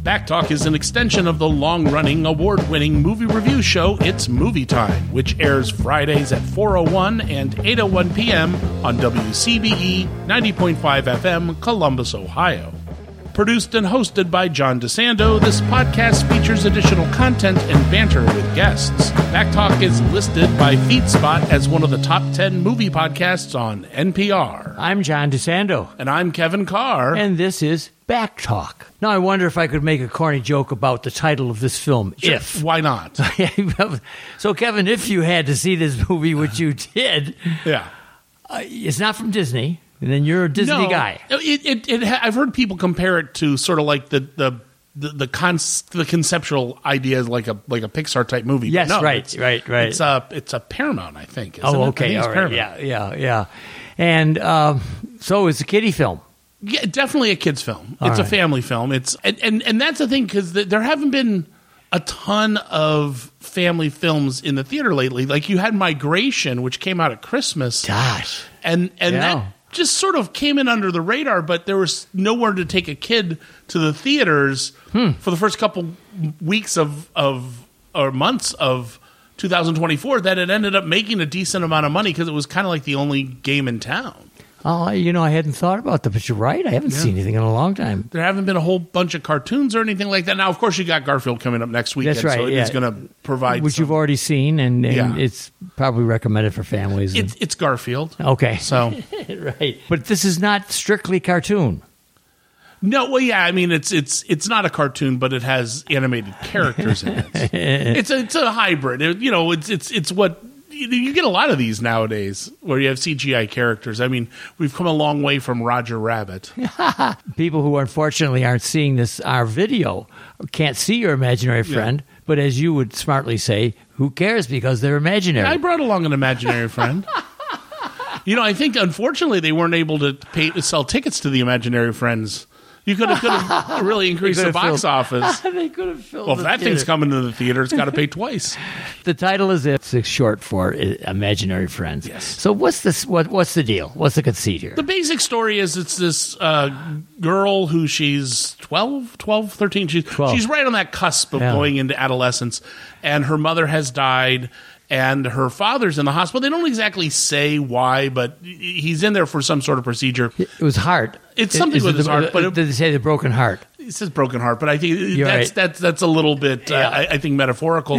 Backtalk is an extension of the long-running, award-winning movie review show It's Movie Time, which airs Fridays at 4:01 and 8:01 p.m. on WCBE 90.5 FM, Columbus, Ohio. Produced and hosted by John DeSando, this podcast features additional content and banter with guests. Backtalk is listed by FeedSpot as one of the top 10 movie podcasts on NPR. I'm John DeSando. And I'm Kevin Carr. And this is Backtalk. Now, I wonder if I could make a corny joke about the title of this film, Sure. If. Why not? So, Kevin, if you had to see this movie, which you did, Yeah. It's not from Disney, and then you're a Disney guy. I've heard people compare it to sort of like the conceptual ideas like a Pixar type movie. Yes, no, right. It's a Paramount, I think. Isn't Oh, it? okay, I think it's all right, Paramount. yeah. And so it's a kiddie film. Yeah, definitely a kids' film. All It's right. a family film. It's and that's the thing, because there haven't been a ton of family films in the theater lately. Like you had Migration, which came out at Christmas. Gosh. And Yeah. that just sort of came in under the radar, but there was nowhere to take a kid to the theaters for the first couple weeks or months of 2024, that it ended up making a decent amount of money because it was kind of like the only game in town. Oh, I hadn't thought about that, but you're right. I haven't seen anything in a long time. There haven't been a whole bunch of cartoons or anything like that. Now, of course, you got Garfield coming up next weekend, That's right, so it's yeah. going to provide Which some- you've already seen, and Yeah. it's probably recommended for families. It's Garfield. Okay. So, Right. But this is not strictly cartoon. no, well, yeah, I mean, it's not a cartoon, but it has animated characters in it. It's a hybrid. It's what you get a lot of these nowadays, where you have CGI characters. I mean, we've come a long way from Roger Rabbit. People who unfortunately aren't seeing our video can't see your imaginary friend, but as you would smartly say, who cares, because they're imaginary. I brought along an imaginary friend. I think unfortunately they weren't able to sell tickets to the imaginary friends. You could have really increased the box office. They could have filled Well, if the that thing's theater. coming to the theater, it's got to pay twice. The title is It's short for Imaginary Friends. Yes. So what's this? What's the deal? What's the conceit here? The basic story is it's this girl who she's 12, 13. 12. She's right on that cusp of Yeah. going into adolescence, and her mother has died, and her father's in the hospital. They don't exactly say why, but he's in there for some sort of procedure. It was heart. It's something with his heart, but did they say the broken heart? It says broken heart, but I think You're right. that's a little bit, Yeah. I think, metaphorical.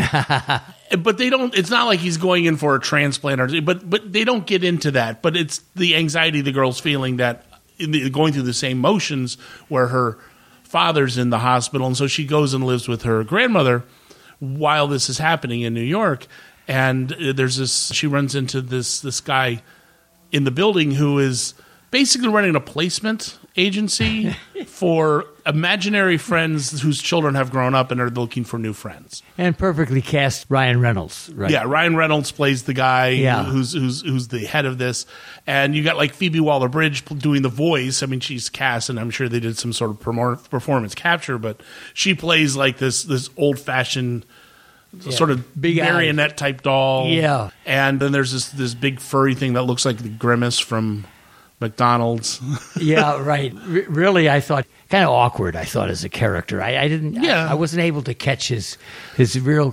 But they don't. It's not like he's going in for a transplant, but they don't get into that. But it's the anxiety the girl's feeling, that going through the same motions where her father's in the hospital, and so she goes and lives with her grandmother while this is happening in New York. And there's this. She runs into this guy in the building who is basically running a placement agency for imaginary friends whose children have grown up and are looking for new friends. And perfectly cast Ryan Reynolds. Right. Yeah, Ryan Reynolds plays the guy Yeah. who's the head of this, and you got like Phoebe Waller-Bridge doing the voice. I mean, she's cast, and I'm sure they did some sort of performance capture, but she plays like this old-fashioned sort of Big marionette type doll. Yeah. And then there's this big furry thing that looks like the Grimace from McDonald's. Yeah, right. Really, I thought kind of awkward. I thought as a character, I didn't. Yeah. I wasn't able to catch his real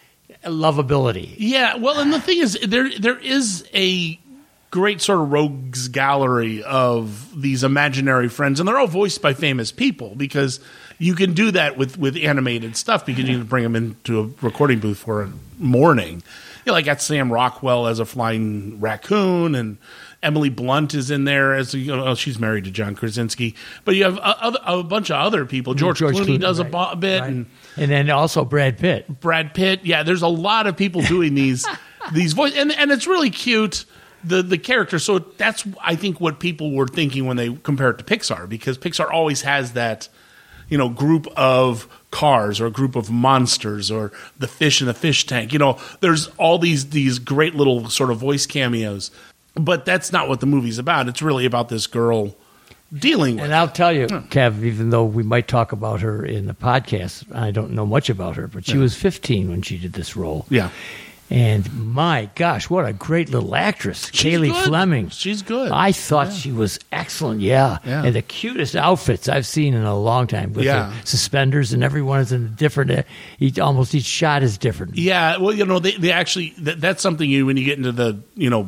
lovability. Yeah, well, and the thing is, there is a great sort of rogues gallery of these imaginary friends, and they're all voiced by famous people, because you can do that with animated stuff, because you can bring them into a recording booth for a morning. Like got Sam Rockwell as a flying raccoon, and Emily Blunt is in there as she's married to John Krasinski. But you have a bunch of other people. George Clooney does a bit, right. and then also Brad Pitt. Brad Pitt. Yeah, there's a lot of people doing these voices, and it's really cute, the character. So that's, I think, what people were thinking when they compare it to Pixar, because Pixar always has that, group of cars or a group of monsters or the fish in the fish tank. There's all these great little sort of voice cameos, but that's not what the movie's about. It's really about this girl dealing with. And I'll tell you, Kev, even though we might talk about her in the podcast, I don't know much about her, but she was 15 when she did this role. Yeah. And my gosh, what a great little actress, Kaylee Fleming. She's good. I thought she was excellent, yeah. And the cutest outfits I've seen in a long time with the suspenders, and everyone is in a different, almost each shot is different. Yeah, well, they actually, that's something when you get into the,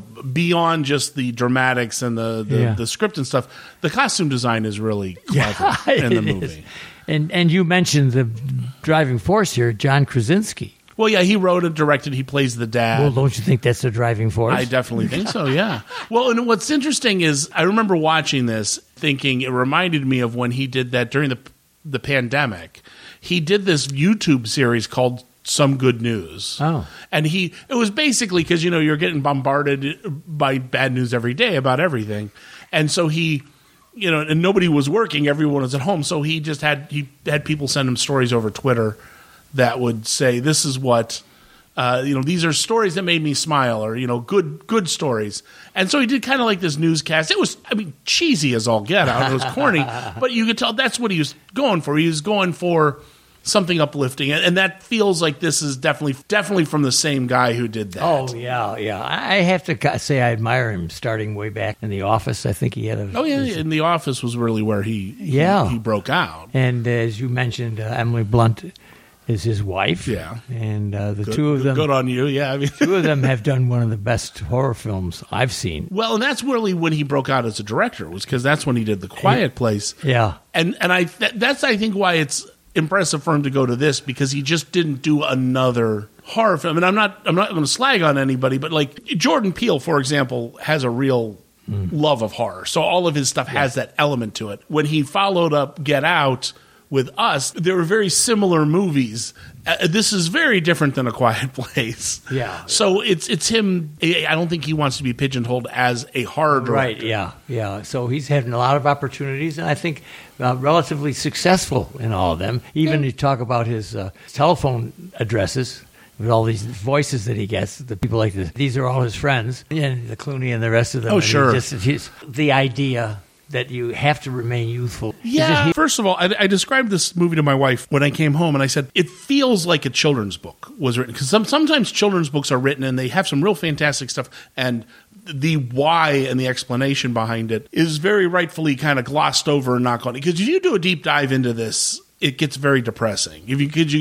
beyond just the dramatics and the script and stuff, the costume design is really clever in the movie. Is. And you mentioned the driving force here, John Krasinski. Well, yeah, he wrote and directed. He plays the dad. Well, don't you think that's the driving force? I definitely think so, yeah. Well, and what's interesting is I remember watching this thinking it reminded me of when he did that during the pandemic. He did this YouTube series called Some Good News. Oh. And it was basically because, you're getting bombarded by bad news every day about everything. And so he... and nobody was working. Everyone was at home. So he had people send him stories over Twitter that would say, this is what, these are stories that made me smile, or, good stories. And so he did kind of like this newscast. It was, cheesy as all get out. It was corny, but you could tell that's what he was going for. He was going for something uplifting. And that feels like this is definitely from the same guy who did that. Oh, yeah. I have to say I admire him starting way back in The Office. I think he had in The Office was really where he broke out. And as you mentioned, Emily Blunt is his wife. Yeah. And two of them... Good on you, yeah. Two of them have done one of the best horror films I've seen. Well, and that's really when he broke out as a director, was because that's when he did The Quiet Place. Yeah. And that's, I think, why it's impressive for him to go to this, because he just didn't do another horror film. And I'm not going to slag on anybody, but like Jordan Peele, for example, has a real love of horror. So all of his stuff has that element to it. When he followed up Get Out with Us, they were very similar movies. This is very different than A Quiet Place. Yeah. So it's him. I don't think he wants to be pigeonholed as a horror director. Right, yeah. So he's had a lot of opportunities, and I think relatively successful in all of them. Even you talk about his telephone addresses, with all these voices that he gets, the people like this. These are all his friends, and the Clooney and the rest of them. Oh, sure. The idea that you have to remain youthful. Yeah. First of all, I described this movie to my wife when I came home, and I said, it feels like a children's book was written. Because sometimes children's books are written, and they have some real fantastic stuff, and the why and the explanation behind it is very rightfully kind of glossed over and not gone. Because if you do a deep dive into this, it gets very depressing. If you could,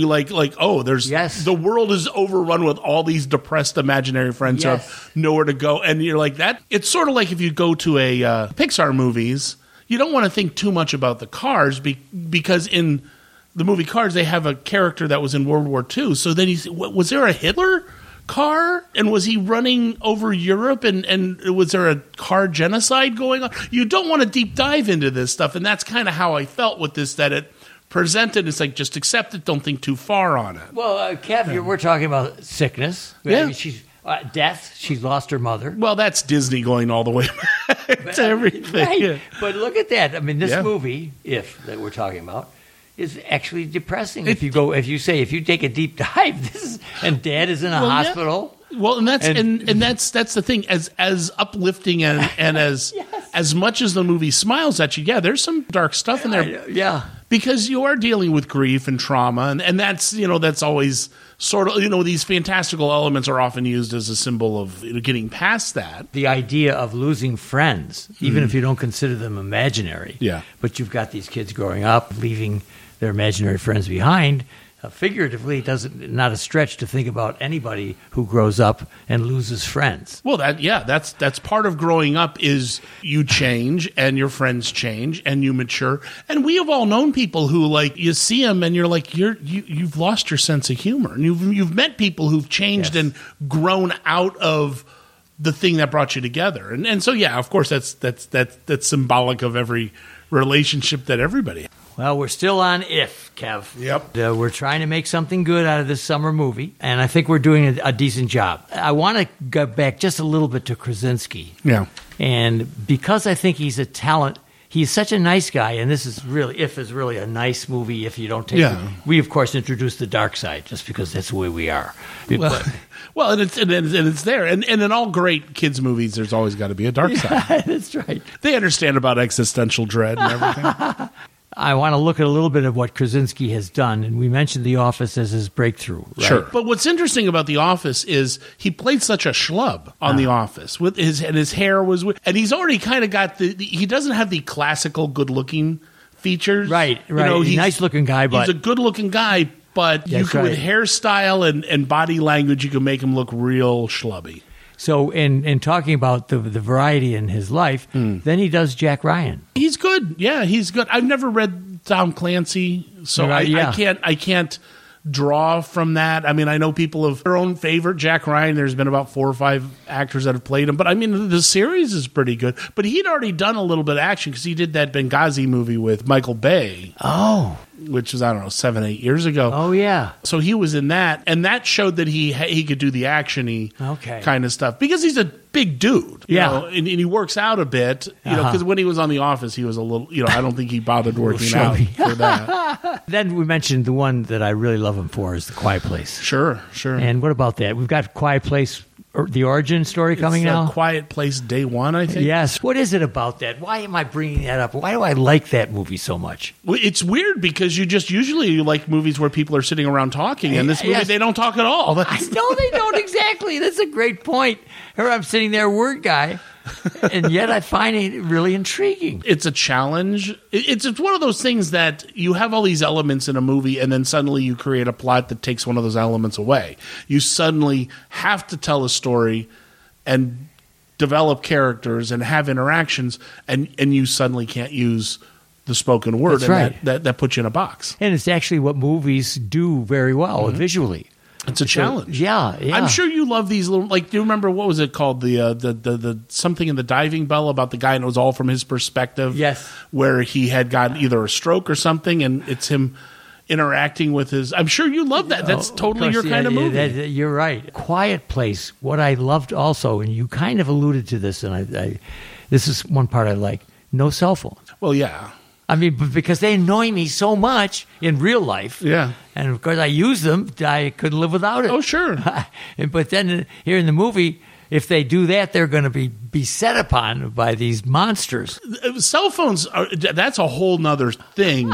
there's the world is overrun with all these depressed imaginary friends who have nowhere to go, and you're like that. It's sort of like if you go to a Pixar movies, you don't want to think too much about the cars because in the movie Cars they have a character that was in World War II. So then was there a Hitler car, and was he running over Europe, and was there a car genocide going on? You don't want to deep dive into this stuff, and that's kind of how I felt with this, that it presented, it's like, just accept it, don't think too far on it. Well, Kev, we're talking about sickness. Yeah. She's death. She's lost her mother. Well, that's Disney going all the way back to everything. Right. Yeah. But look at that. I mean, this movie, that we're talking about, is actually depressing. If you take a deep dive, and Dad is in a hospital. Yeah. Well, and that's the thing. As uplifting and as much as the movie smiles at you, there's some dark stuff in there. Yeah. Because you are dealing with grief and trauma, and that's always sort of, these fantastical elements are often used as a symbol of getting past that. The idea of losing friends, even if you don't consider them imaginary. Yeah. But you've got these kids growing up, leaving their imaginary friends behind. Figuratively, not a stretch to think about anybody who grows up and loses friends. Well, that's part of growing up, is you change and your friends change and you mature. And we have all known people who, like, you see them and you're like, you've lost your sense of humor, and you've met people who've changed and grown out of the thing that brought you together. And so of course that's symbolic of every relationship that everybody has. Well, we're still on If, Kev. Yep. We're trying to make something good out of this summer movie, and I think we're doing a decent job. I want to go back just a little bit to Krasinski. Yeah. And because I think he's a talent, he's such a nice guy, and this is really a nice movie if you don't take it. We, of course, introduced the dark side just because that's the way we are. Well, and it's there. And in all great kids' movies, there's always got to be a dark side. That's right. They understand about existential dread and everything. I want to look at a little bit of what Krasinski has done, and we mentioned The Office as his breakthrough. Right? Sure. But what's interesting about The Office is he played such a schlub on The Office with his hair was, and he's already kind of got he doesn't have the classical good looking features. Right. You know, he's a nice looking guy, but he's a good looking guy, but you can, with hairstyle and body language, you can make him look real schlubby. So in talking about the variety in his life, then he does Jack Ryan. He's good. Yeah, he's good. I've never read Tom Clancy, so I can't draw from that. I mean, I know people have their own favorite Jack Ryan. There's been about 4 or 5 actors that have played him, but I mean, the series is pretty good. But he'd already done a little bit of action because he did that Benghazi movie with Michael Bay. Oh. Which was, I don't know, 7-8 years ago. Oh, yeah. So he was in that, and that showed that he could do the action-y kind of stuff. Because he's a big dude, you know, and he works out a bit, you know, because when he was on The Office, he was a little, you know, I don't think he bothered working out for that. Then we mentioned the one that I really love him for is The Quiet Place. Sure. And what about that? We've got Quiet Place, the origin story coming now? Quiet Place Day One, I think. Yes. What is it about that? Why am I bringing that up? Why do I like that movie so much? Well, it's weird because you like movies where people are sitting around talking, and this movie, they don't talk at all. I know they don't exactly. That's a great point. Here I'm sitting there, word guy, and yet I find it really intriguing. It's a challenge. It's one of those things that you have all these elements in a movie, and then suddenly you create a plot that takes one of those elements away. You suddenly have to tell a story and develop characters and have interactions, and you suddenly can't use the spoken word. That's right. That puts you in a box. And it's actually what movies do very well visually. It's a challenge. Yeah. I'm sure you love these little. Like, do you remember what was it called? The something in the Diving Bell about the guy, and it was all from his perspective. Yes, where he had gotten either a stroke or something, and it's him interacting with his. I'm sure you love that. That's totally your kind of movie. You're right. Quiet Place. What I loved also, and you kind of alluded to this, and I this is one part I like. No cell phones. Well, yeah. I mean, because they annoy me so much in real life. Yeah. And of course, I use them. I couldn't live without it. Oh, sure. But then here in the movie, if they do that, they're going to be set upon by these monsters. Cell phones, that's a whole nother thing.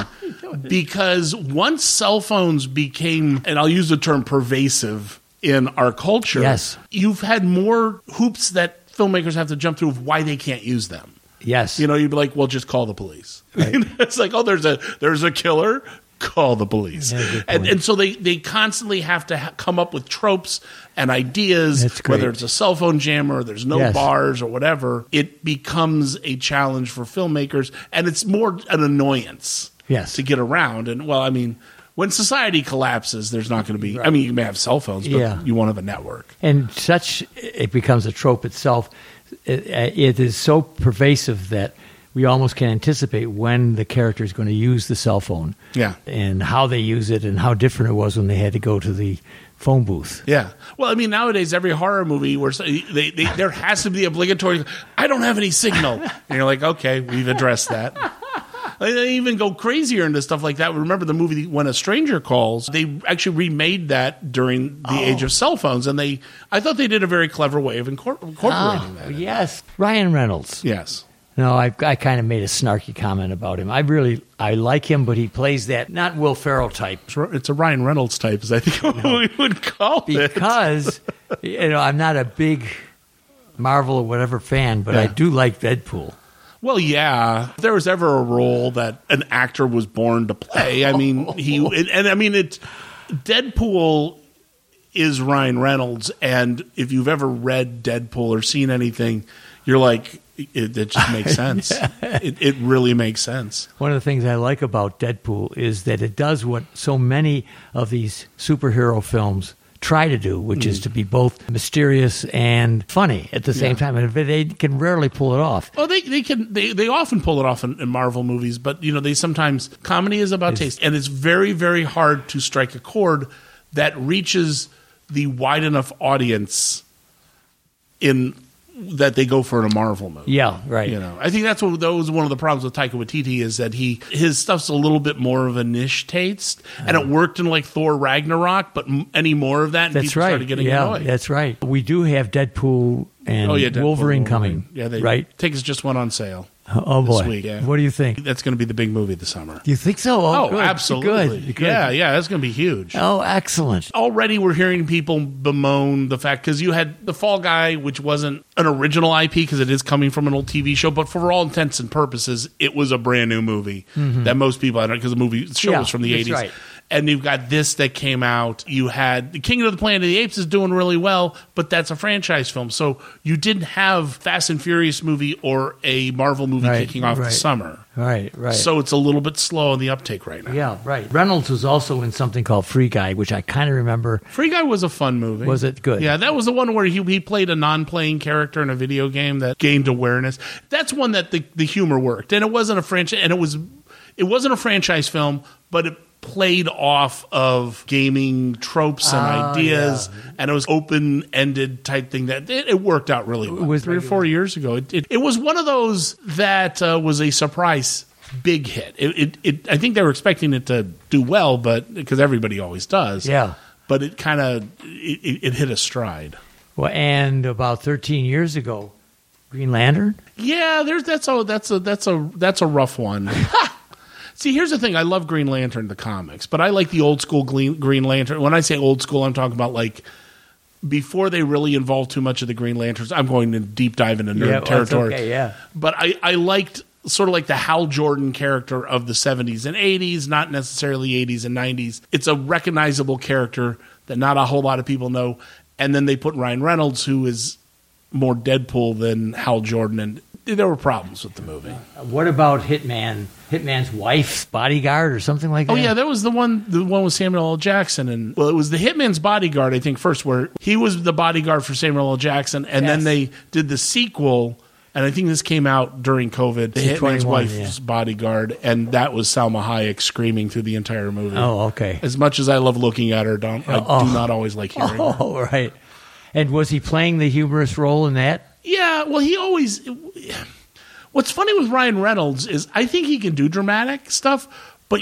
Because once cell phones became, and I'll use the term pervasive in our culture, yes, you've had more hoops that filmmakers have to jump through of why they can't use them. Yes. You know, you'd be like, well, just call the police. Right. It's like, oh, there's a killer, call the police. Yeah, and so they constantly have to come up with tropes and ideas, whether it's a cell phone jammer, or there's no bars or whatever. It becomes a challenge for filmmakers, and it's more an annoyance to get around. And, well, I mean, when society collapses, there's not going to be, I mean, you may have cell phones, but you won't have a network. And it becomes a trope itself. It is so pervasive that we almost can anticipate when the character is going to use the cell phone, and how they use it, and how different it was when they had to go to the phone booth. Yeah. Well, I mean, nowadays every horror movie where there has to be the obligatory. I don't have any signal, and you're like, okay, we've addressed that. They even go crazier into stuff like that. Remember the movie When a Stranger Calls? They actually remade that during the age of cell phones, and I thought they did a very clever way of incorporating that. Yes. Ryan Reynolds. Yes. No, I kind of made a snarky comment about him. I like him, but he plays that not Will Ferrell type. It's a Ryan Reynolds type, as I think we would call it. Because I'm not a big Marvel or whatever fan, but I do like Deadpool. Well, yeah. If there was ever a role that an actor was born to play, I mean, Deadpool is Ryan Reynolds, and if you've ever read Deadpool or seen anything, you're like, it just makes sense. It really makes sense. One of the things I like about Deadpool is that it does what so many of these superhero films try to do, which is to be both mysterious and funny at the same time, and they can rarely pull it off. Well, they often pull it off in Marvel movies, but they sometimes comedy is about taste, and it's very, very hard to strike a chord that reaches the wide enough audience that they go for in a Marvel movie. Yeah, right. I think that was one of the problems with Taika Waititi, is that his stuff's a little bit more of a niche taste, and it worked in like Thor Ragnarok, but any more of that, and people started getting annoyed. That's right. We do have Deadpool and Deadpool, Wolverine coming. Yeah, right? Tickets just went on sale. Oh boy! This week, yeah. What do you think? That's going to be the big movie this summer. Do you think so? Oh, good. absolutely. Good. Yeah, that's going to be huge. Oh, excellent. Already we're hearing people bemoan the fact, because you had The Fall Guy, which wasn't an original IP because it is coming from an old TV show, but for all intents and purposes, it was a brand new movie that most people, because the show was from the 80s. Right. And you've got this that came out. You had The King of the Planet of the Apes is doing really well, but that's a franchise film. So you didn't have Fast and Furious movie or a Marvel movie kicking off the summer. Right. So it's a little bit slow on the uptake right now. Yeah, right. Reynolds was also in something called Free Guy, which I kind of remember. Free Guy was a fun movie. Was it good? Yeah, that was the one where he played a non-playing character in a video game that gained awareness. That's one that the humor worked, and it wasn't a franchise, and it wasn't a franchise film, but it played off of gaming tropes and ideas, and it was open-ended type thing that it worked out really well. It was 3 or 4 years ago. It was one of those that was a surprise big hit. I think they were expecting it to do well, but because everybody always does. Yeah. But it kind of it hit a stride. Well, and about 13 years ago, Green Lantern. Yeah, that's a rough one. See, here's the thing. I love Green Lantern, the comics, but I like the old school Green Lantern. When I say old school, I'm talking about like before they really involved too much of the Green Lanterns. I'm going to deep dive into nerd territory. Okay, yeah. But I liked sort of like the Hal Jordan character of the 70s and 80s, not necessarily 80s and 90s. It's a recognizable character that not a whole lot of people know. And then they put Ryan Reynolds, who is more Deadpool than Hal Jordan, and there were problems with the movie. What about Hitman's wife's bodyguard or something like that? Oh yeah, that was the one with Samuel L. Jackson, and it was the Hitman's Bodyguard, I think, first, where he was the bodyguard for Samuel L. Jackson, and then they did the sequel, and I think this came out during COVID, the Hitman's Wife's Bodyguard, and that was Salma Hayek screaming through the entire movie. Oh, okay. As much as I love looking at her, I do not always like hearing her. Oh, right. And was he playing the humorous role in that? Yeah, well, he always... What's funny with Ryan Reynolds is I think he can do dramatic stuff, but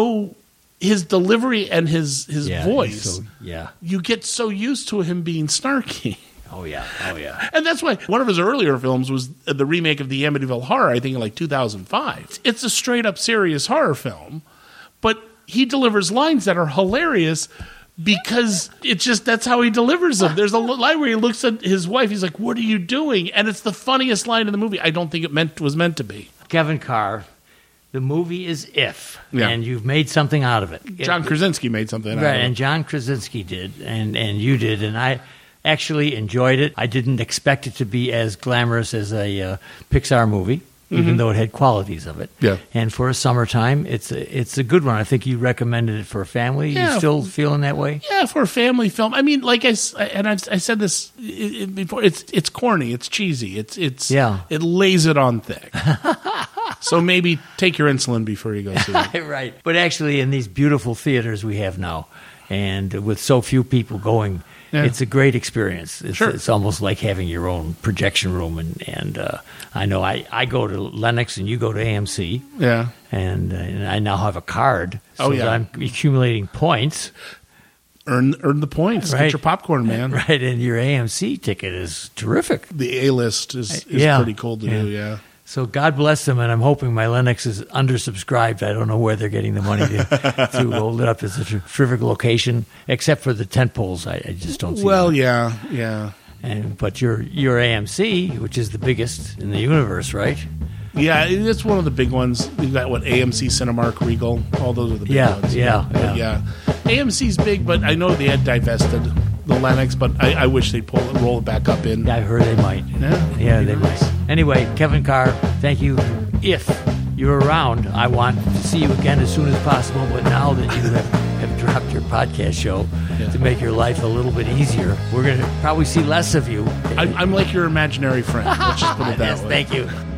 his delivery and his voice, you get so used to him being snarky. Oh, yeah. And that's why one of his earlier films was the remake of the Amityville Horror, I think in like 2005. It's a straight-up serious horror film, but he delivers lines that are hilarious because it's just, that's how he delivers them. There's a line where he looks at his wife, he's like, "What are you doing?" And it's the funniest line in the movie. I don't think it was meant to be. Kevin Carr, the movie is If, and you've made something out of it. John Krasinski made something out of it. Right, and John Krasinski did, and you did, and I actually enjoyed it. I didn't expect it to be as glamorous as a Pixar movie, even though it had qualities of it. Yeah. And for a summertime, it's a good one. I think you recommended it for a family. Yeah. You still feeling that way? Yeah, for a family film. I mean, like I said this before. It's corny. It's cheesy. It lays it on thick. So maybe take your insulin before you go see it. Right. But actually, in these beautiful theaters we have now, and with so few people going, it's a great experience. It's almost like having your own projection room. And I know I go to Lenox and you go to AMC. Yeah. And I now have a card. So that I'm accumulating points. Earn the points. Right. Get your popcorn, man. Right. And your AMC ticket is terrific. The A-list is pretty cool to do, yeah. So God bless them, and I'm hoping my Lenox is undersubscribed. I don't know where they're getting the money to hold it up. It's a terrific location, except for the tent poles. I just don't see them. Yeah. But your AMC, which is the biggest in the universe, right? Yeah, it's one of the big ones. You've got, AMC, Cinemark, Regal. All those are the big ones. Yeah. AMC's big, but I know they had divested the Lenox, but I wish they'd roll it back up in. Yeah, I heard they might. Yeah, they might. Anyway, Kevin Carr, thank you. If you're around, I want to see you again as soon as possible, but now that you have dropped your podcast show to make your life a little bit easier, we're going to probably see less of you. I'm like your imaginary friend. Let's just put it that way. Thank you.